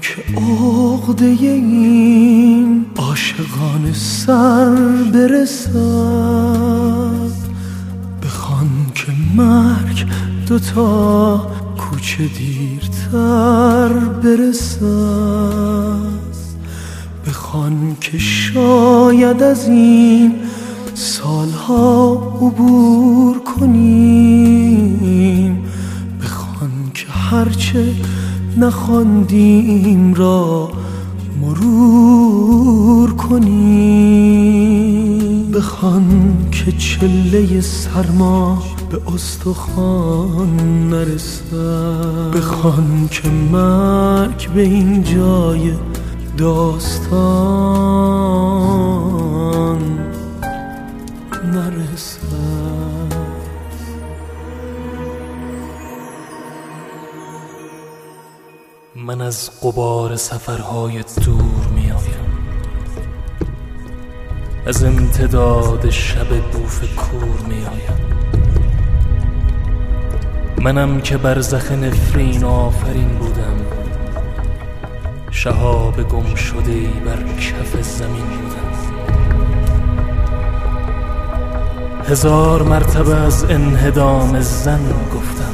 که عقده این عاشقان سر برسد، بخوان که مرگ دوتا کوچه دیرتر برسد، بخوان که شاید از این سالها عبور کنیم، بخوان که هرچه نخواندیم را مرور کنیم، بخوان که چله سرما به استخوان نرسد، بخوان که مرگ به این جای داستان نرسد. من از غبار سفرهای دور می آیم، از امتداد شب بوف کور می آیم. منم که برزخ نفرین آفرین بودم، شهاب گم شده‌ای بر کف زمین بودم. 1000 مرتبه از انهدام زن گفتم،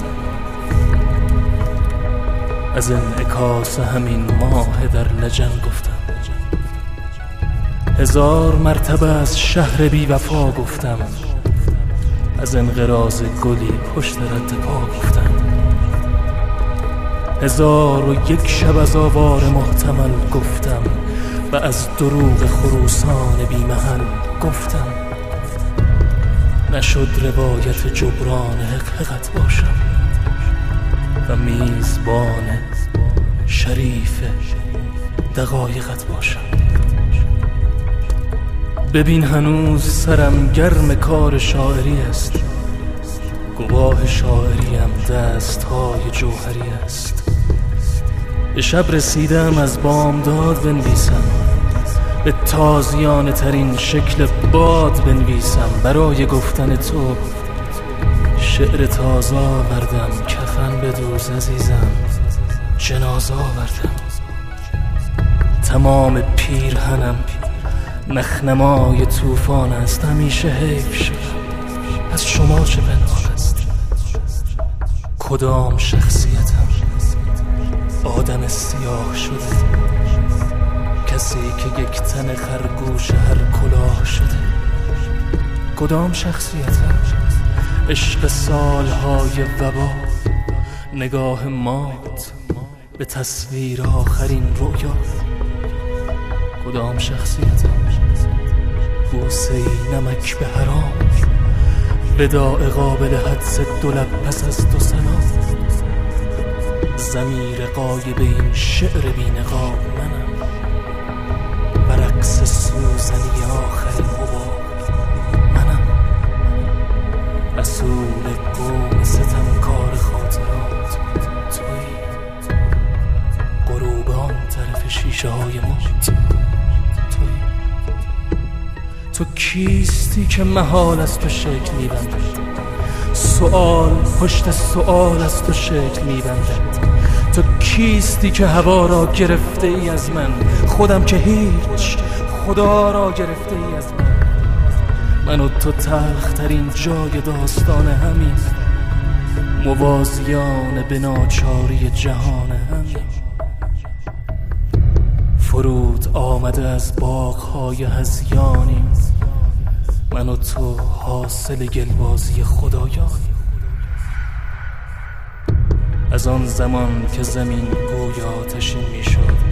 از انعکاس همین ماه در لجن گفتم. 1000 مرتبه از شهر بی وفا گفتم، از انقراض گلی پشت رد پا گفتم. 1001 شب از آوار محتمل گفتم و از دروغ خروسان بی محل گفتم. نشد روایت جبران حقیقت باشم و میزبان شریف دقایقت باشم. ببین هنوز سرم گرم کار شاعری است، گواه شاعریم دستهای جوهری است. به شب رسیدم از بامداد بنویسم، به تازیانه ترین شکل باد بنویسم. برای گفتن تو شعر تازه آوردم، کفن بدوز عزیزم، جنازه آوردم. تمام پیرهنم نخنمای طوفان است، همیشه حیف شدم. از شما چه پنهان است؟ کدام شخصیتم آدم سیاه شده، کسی که یک تن خرگوش هر کلاه شده؟ کدام شخصیتم عشق سالهای وبا، نگاه مات به تصویر آخرین رؤیا؟ کدام شخصیتم بوسه‌ای نمک به حرام، وداع قابل حدس 2 لب پس از 2 سلام؟ ضمیر غایب این شعر بی نقاب منم، برعکس سوزنی آخرین حباب منم. رسول قوم ستمکار خاطرات تویی، غروب آن طرف شیشه های موت تویی. تو کیستی که محال از تو شکل می‌بندد، سؤال پشت سؤال از تو شکل می‌بندد. تو کیستی که هوا را گرفته ای از من، خودم که هیچ، خدا را گرفته ای از من. من و تو تلخ‌ترین جای داستان همین، موازیان به ناچاری جهان همین. فرود آمده از باغ‌های هذیانیم، من و تو حاصل گلبازی خدایانیم. از آن زمان که زمین گویا آتشین میشد،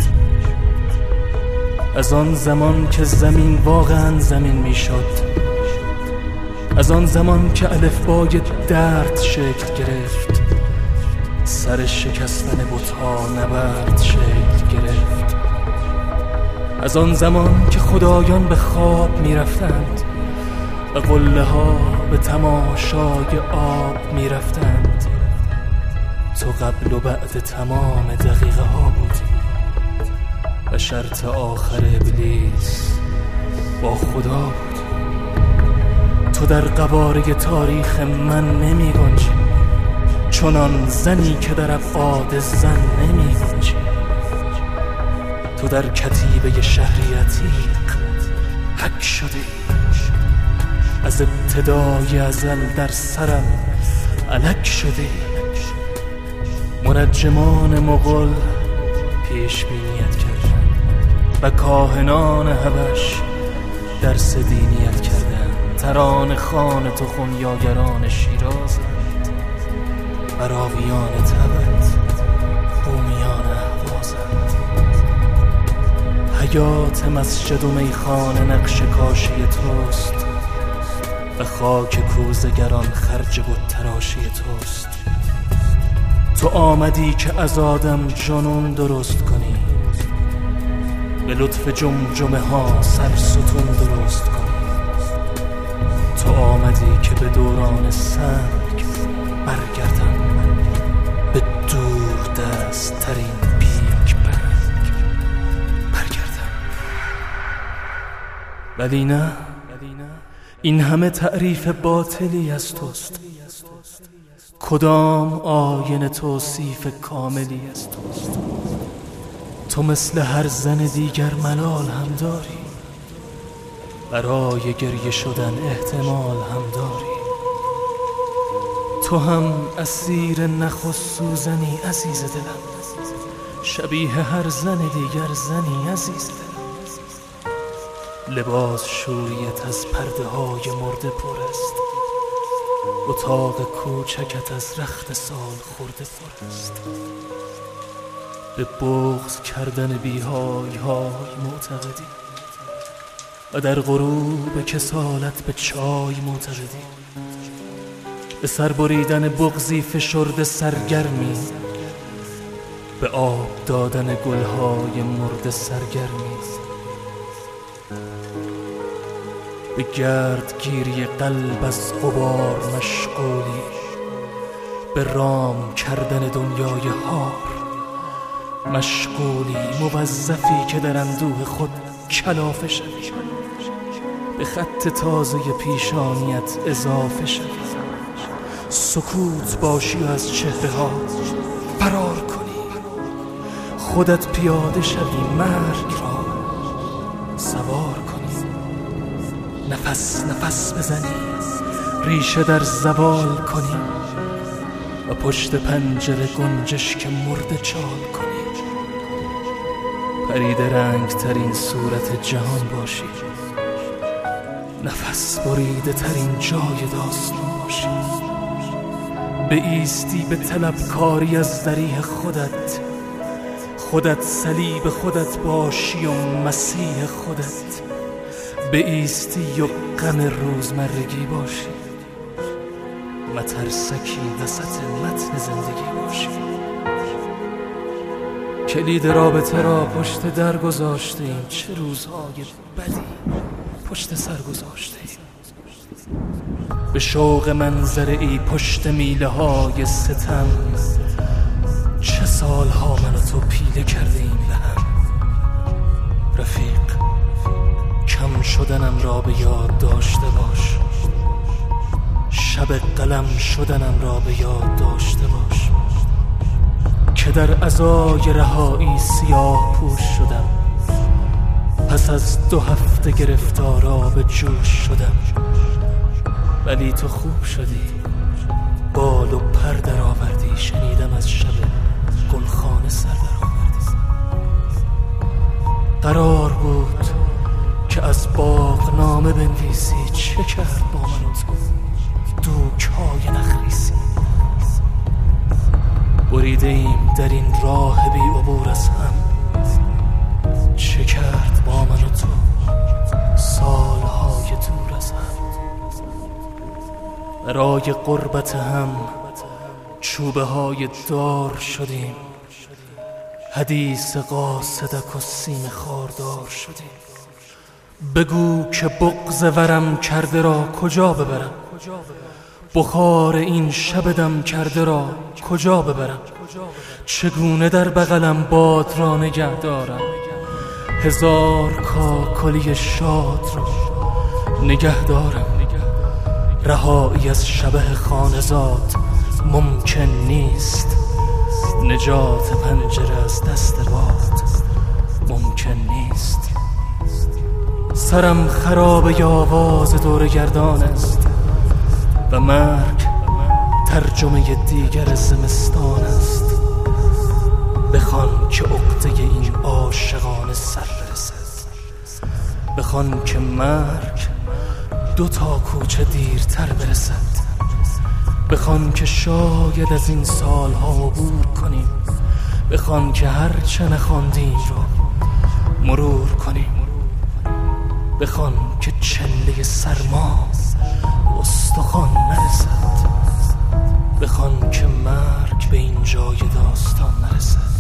از آن زمان که زمین واقعا زمین میشد، از آن زمان که الفبای درد شکل گرفت، سر شکستن بت‌ها نبرد شکل گرفت. از آن زمان که خدایان به خواب میرفتند و قله ها به تماشای آب میرفتند، تو قبل و بعد تمام دقیقه ها بودی و شرط آخر ابلیس با خدا بود. تو در قواره تاریخ من نمی گنجی، چنان زنی که در ابعاد زن نمی گنجی. تو در کتیبه شهری عتیق حک شدی، از ابتدای ازل در سرم الک شدی. منجمان مغل پیش بینیت کردن و کاهنان حبش درس دینیت کردن. ترانه خوان تو خونیاگران شیرازند و راویان تبت بومیان اهوازند. حیات مسجد و میخانه نقش کاشی توست و خاک کوزگران خرج بت تراشی توست. تو آمدی که از آدم جنون درست کنی، به لطف جمجمه ها سرستون درست کنی. تو آمدی که به دوران سنگ برگردم، به دور دست ترین بیک بنگ برگردم. ولی نه، این همه تعریف باطلی از توست. کدام آینه توصیف کاملی از توست؟ تو مثل هر زن دیگر ملال هم داری، برای گریه شدن احتمال هم داری. تو هم اسیر نخ و سوزنی عزیز دلم، شبیه هر زن دیگر زنی عزیز دلم. لباس شوریت از پرده های مرده پر است، اتاق کوچکت از رخت سال خورده پر است. به بغض کردن بیهای های معتقدی و در غروب کسالت به چای معتقدی. به سر بریدن بغضی فشرده سرگرمی، به آب دادن گلهای مرده سرگرمی. به گردگیری قلب از غبار مشغولی، به رام کردن دنیای هار مشغولی. موظفی که در اندوه خود کلافه شوی، به خط تازه پیشانیت اضافه شوی. سکوت باشی و از چهره ها فرار کنی، خودت پیاده شوی، مرگ را سوار کنی. نفس بزنی، ریشه در زوال کنی و پشت پنجره گنجشک که مرده چال کنی. پرید رنگ ترین صورت جهان باشی، نفس بریده ترین جای داستان باشی. بایستی به طلبکاری از ذریح خودت صلیب خودت باشی و مسیح خودت. بایستی و غم روزمرگی باشی، مترسکی وسط متن زندگی باشی. کلید رابطه را پشت در گذاشته ایم، چه روزهای بدی پشت سر گذاشته ایم. به شوق منظره‌ای پشت میله های ستم، چه سالها من و تو پیله کرده ایم به هم. رفیق، کم شدنم را به یاد داشته باش، شب قلم شدنم را به یاد داشته باش، که در عزای رهایی سیاه پوش شدم. پس از 2 هفته گرفتار آب جوش شدم. ولی تو خوب شدی، بال و پر در آوردی. شنیدم از شب گلخانه سر در آوردی. قرار بود که از باغ نامه بنویسی، چه کرد با من و تو دوک‌های نخریسی. بریده ایم در این راه بی عبور از هم، چه کرد با من و تو سالهای دور از هم. برای قربت هم چوبه های دار شدیم، حدیث قاصدک و سینه خاردار شدیم. بگو که بغض ورم کرده را کجا ببرم، بخار این شب دم کرده را کجا ببرم. چگونه در بغلم باد را نگه دارم، 1000 کاکلی شاد را نگه دارم. رهایی از شبح خانزاد ممکن نیست، نجات پنجره از دست باد ممکن نیست. سرم خرابه آواز دور گردان است و مرگ ترجمه دیگر زمستان است. بخوان که عقده این عاشقانه سر برسد، بخوان که مرگ 2 کوچه دیرتر برسد، بخوان که شاید از این سالها عبور کنیم، بخوان که هرچه نخواندیم رو مرور کنیم، بخوان که چله سرما استخوان نرسد، بخوان که مرگ به این جای داستان نرسد.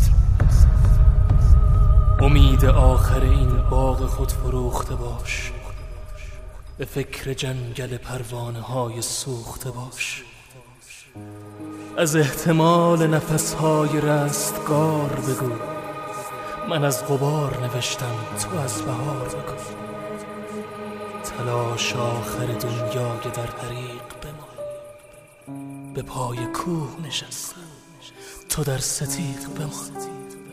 امید آخر این باغ خود فروخته باش، به فکر جنگل پروانه های سوخته باش. از احتمال نفسهای رستگار بگو، من از غبار نوشتم تو از بهار بگو. تلاش آخر دنیای در طریق بمان، به پای کوه نشستم تو در ستیق بمان.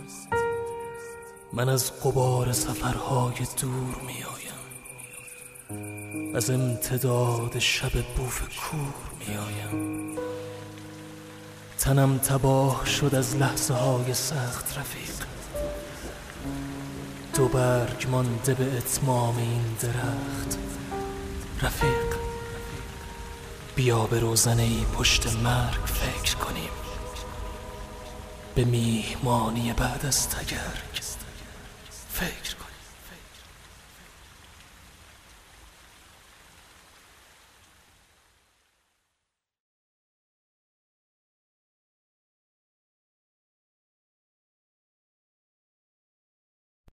من از غبار سفرهای دور می آیم، از امتداد شب بوف کور می آیم. تنم تباه شد از لحظه های سخت رفیق، 2 برگ مانده به اتمام این درخت. رفیق بیا به روزنه‌ای پشت مرگ فکر کنیم، به میهمانی بعد از تگرگ.